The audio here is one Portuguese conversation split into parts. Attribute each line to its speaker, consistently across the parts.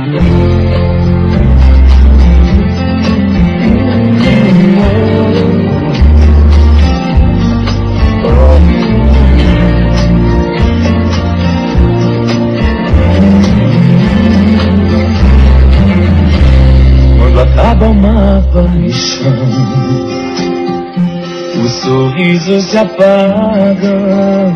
Speaker 1: Quando acaba uma paixão, os sorrisos se apagam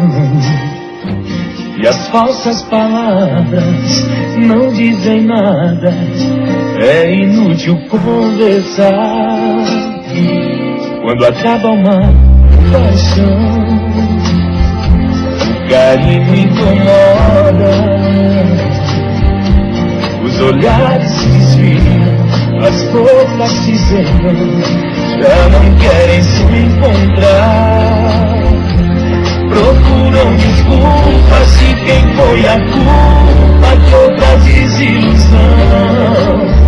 Speaker 1: e as falsas palavras não dizem nada. É inútil conversar. Quando acaba uma paixão, o carinho incomoda, os olhares se desviam, as bocas se secam, já não querem se encontrar. Procuram desculpas de quem foi a culpa de outra desilusão.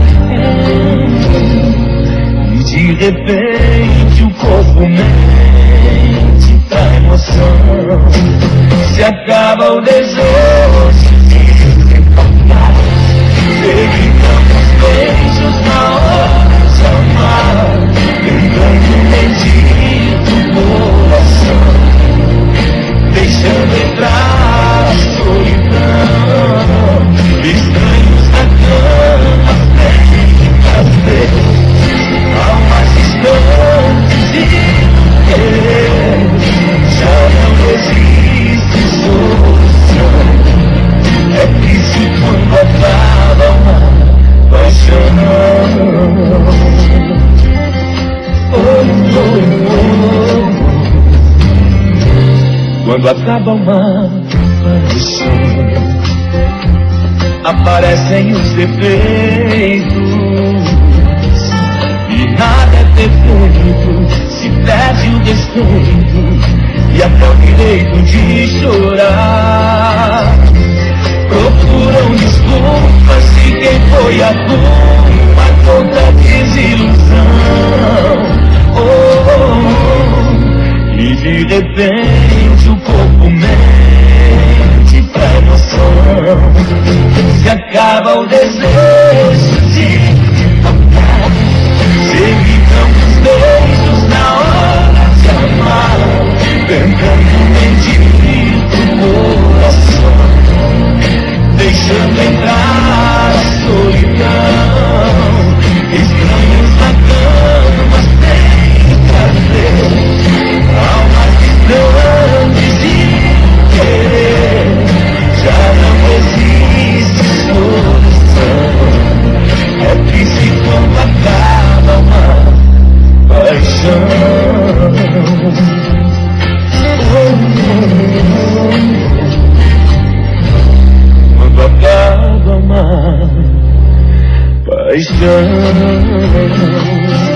Speaker 1: E de repente o corpo mente pra emoção. Se acaba o desejo de se tocar, evitamos beijos na hora de amar, tentando mentir do coração, deixando entrar a solidão. Estranhos na cama, feitas Deus, almas distantes de querer. Já não existe solução. É triste quando acaba uma paixão. Quando acaba uma paixão, aparecem os defeitos e nada é perfeito. Se perde o respeito e até o direito de chorar. Procuram desculpas de quem foi a culpa toda desilusão. E de repente o corpo mente pra emoção. Se acaba o desejo de tocar, se evitamos beijos na hora de amar, tentando mentir pro coração, deixando entrar a solidão. Estranhos na cama sem prazer, almas distantes de querer. Já não existe solução. É triste quando acaba uma paixão. Quando acaba uma paixão.